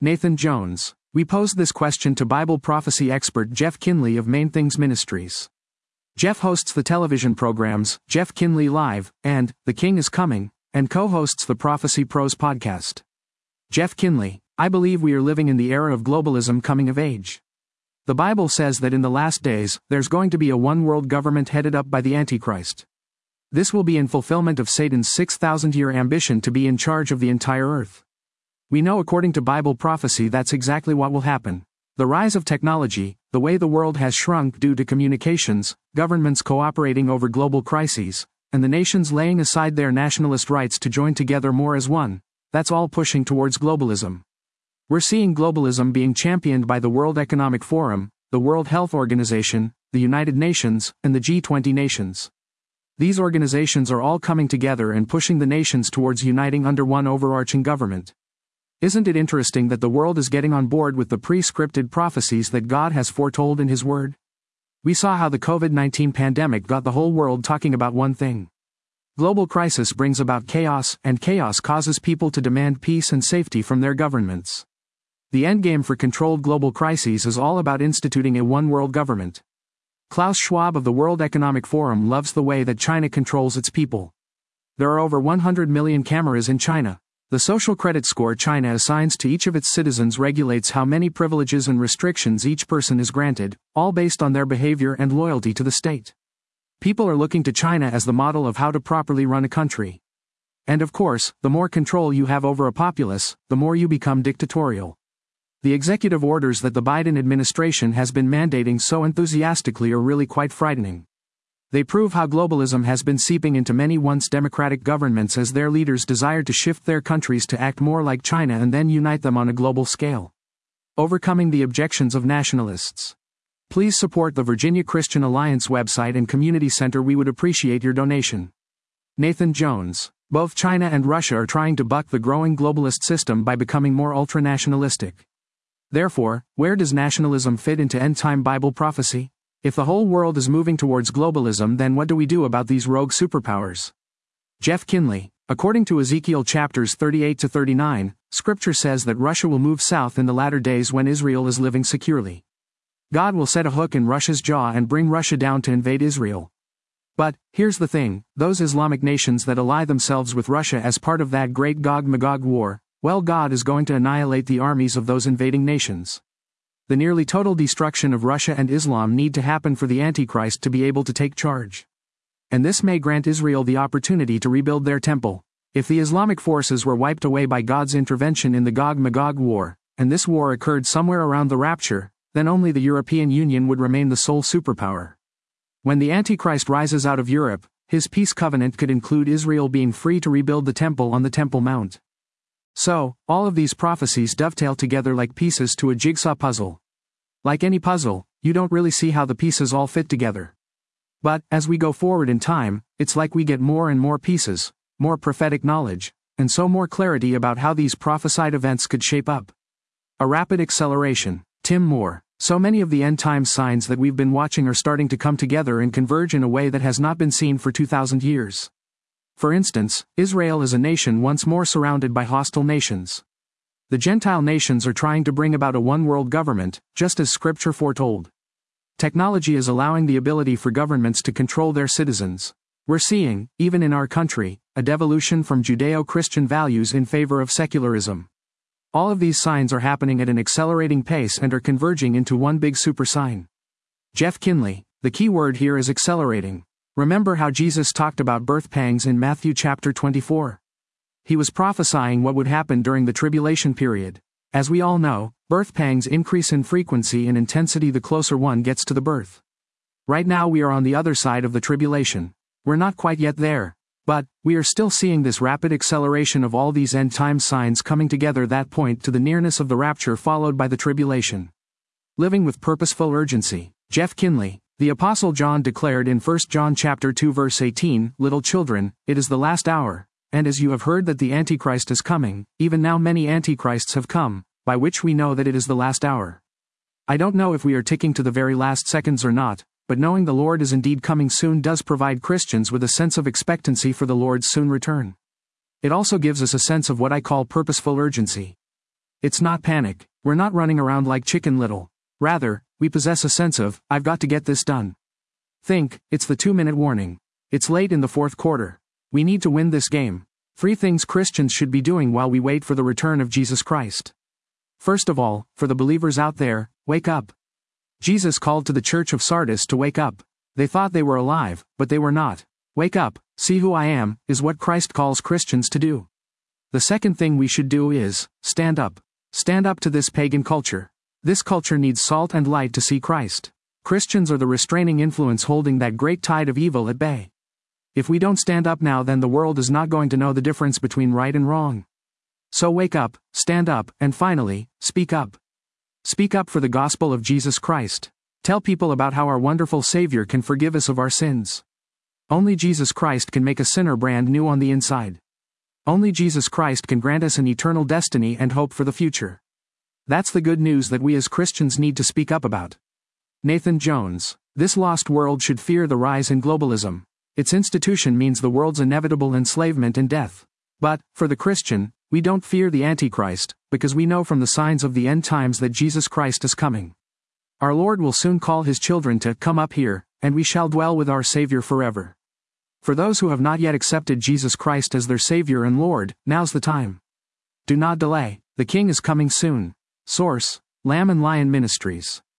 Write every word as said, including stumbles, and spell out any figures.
Nathan Jones. We posed this question to Bible prophecy expert Jeff Kinley of Main Things Ministries. Jeff hosts the television programs, Jeff Kinley Live, and The King is Coming, and co-hosts the Prophecy Pros podcast. Jeff Kinley, I believe we are living in the era of globalism coming of age. The Bible says that in the last days, there's going to be a one-world government headed up by the Antichrist. This will be in fulfillment of Satan's six thousand year ambition to be in charge of the entire earth. We know according to Bible prophecy that's exactly what will happen. The rise of technology, the way the world has shrunk due to communications, governments cooperating over global crises, and the nations laying aside their nationalist rights to join together more as one, that's all pushing towards globalism. We're seeing globalism being championed by the World Economic Forum, the World Health Organization, the United Nations, and the G twenty nations. These organizations are all coming together and pushing the nations towards uniting under one overarching government. Isn't it interesting that the world is getting on board with the pre-scripted prophecies that God has foretold in His Word? We saw how the COVID nineteen pandemic got the whole world talking about one thing. Global crisis brings about chaos, and chaos causes people to demand peace and safety from their governments. The endgame for controlled global crises is all about instituting a one-world government. Klaus Schwab of the World Economic Forum loves the way that China controls its people. There are over one hundred million cameras in China. The social credit score China assigns to each of its citizens regulates how many privileges and restrictions each person is granted, all based on their behavior and loyalty to the state. People are looking to China as the model of how to properly run a country. And of course, the more control you have over a populace, the more you become dictatorial. The executive orders that the Biden administration has been mandating so enthusiastically are really quite frightening. They prove how globalism has been seeping into many once democratic governments as their leaders desire to shift their countries to act more like China and then unite them on a global scale. Overcoming the objections of nationalists. Please support the Virginia Christian Alliance website and community center. We would appreciate your donation. Nathan Jones. Both China and Russia are trying to buck the growing globalist system by becoming more ultra-nationalistic. Therefore, where does nationalism fit into end-time Bible prophecy? If the whole world is moving towards globalism, then what do we do about these rogue superpowers? Jeff Kinley. According to Ezekiel chapters thirty-eight to thirty-nine, Scripture says that Russia will move south in the latter days when Israel is living securely. God will set a hook in Russia's jaw and bring Russia down to invade Israel. But, here's the thing, those Islamic nations that ally themselves with Russia as part of that great Gog-Magog war, well, God is going to annihilate the armies of those invading nations. The nearly total destruction of Russia and Islam need to happen for the Antichrist to be able to take charge. And this may grant Israel the opportunity to rebuild their temple. If the Islamic forces were wiped away by God's intervention in the Gog-Magog war, and this war occurred somewhere around the rapture, then only the European Union would remain the sole superpower. When the Antichrist rises out of Europe, his peace covenant could include Israel being free to rebuild the temple on the Temple Mount. So, all of these prophecies dovetail together like pieces to a jigsaw puzzle. Like any puzzle, you don't really see how the pieces all fit together. But, as we go forward in time, it's like we get more and more pieces, more prophetic knowledge, and so more clarity about how these prophesied events could shape up. A rapid acceleration. Tim Moore. So many of the end-time signs that we've been watching are starting to come together and converge in a way that has not been seen for two thousand years. For instance, Israel is a nation once more surrounded by hostile nations. The Gentile nations are trying to bring about a one-world government, just as Scripture foretold. Technology is allowing the ability for governments to control their citizens. We're seeing, even in our country, a devolution from Judeo-Christian values in favor of secularism. All of these signs are happening at an accelerating pace and are converging into one big super sign. Jeff Kinley. The key word here is accelerating. Remember how Jesus talked about birth pangs in Matthew chapter twenty-four? He was prophesying what would happen during the tribulation period. As we all know, birth pangs increase in frequency and intensity the closer one gets to the birth. Right now we are on the other side of the tribulation. We're not quite yet there. But, we are still seeing this rapid acceleration of all these end-time signs coming together that point to the nearness of the rapture followed by the tribulation. Living with purposeful urgency. Jeff Kinley. The Apostle John declared in First John chapter two verse eighteen, "Little children, it is the last hour, and as you have heard that the Antichrist is coming, even now many Antichrists have come, by which we know that it is the last hour." I don't know if we are ticking to the very last seconds or not, but knowing the Lord is indeed coming soon does provide Christians with a sense of expectancy for the Lord's soon return. It also gives us a sense of what I call purposeful urgency. It's not panic, we're not running around like Chicken Little. Rather, we possess a sense of, I've got to get this done. Think, it's the two-minute warning. It's late in the fourth quarter. We need to win this game. Three things Christians should be doing while we wait for the return of Jesus Christ. First of all, for the believers out there, wake up. Jesus called to the church of Sardis to wake up. They thought they were alive, but they were not. Wake up, see who I am, is what Christ calls Christians to do. The second thing we should do is, stand up. Stand up to this pagan culture. This culture needs salt and light to see Christ. Christians are the restraining influence holding that great tide of evil at bay. If we don't stand up now, then the world is not going to know the difference between right and wrong. So wake up, stand up, and finally, speak up. Speak up for the gospel of Jesus Christ. Tell people about how our wonderful Savior can forgive us of our sins. Only Jesus Christ can make a sinner brand new on the inside. Only Jesus Christ can grant us an eternal destiny and hope for the future. That's the good news that we as Christians need to speak up about. Nathan Jones. This lost world should fear the rise in globalism. Its institution means the world's inevitable enslavement and death. But, for the Christian, we don't fear the Antichrist, because we know from the signs of the end times that Jesus Christ is coming. Our Lord will soon call his children to come up here, and we shall dwell with our Savior forever. For those who have not yet accepted Jesus Christ as their Savior and Lord, now's the time. Do not delay, the King is coming soon. Source: Lamb and Lion Ministries.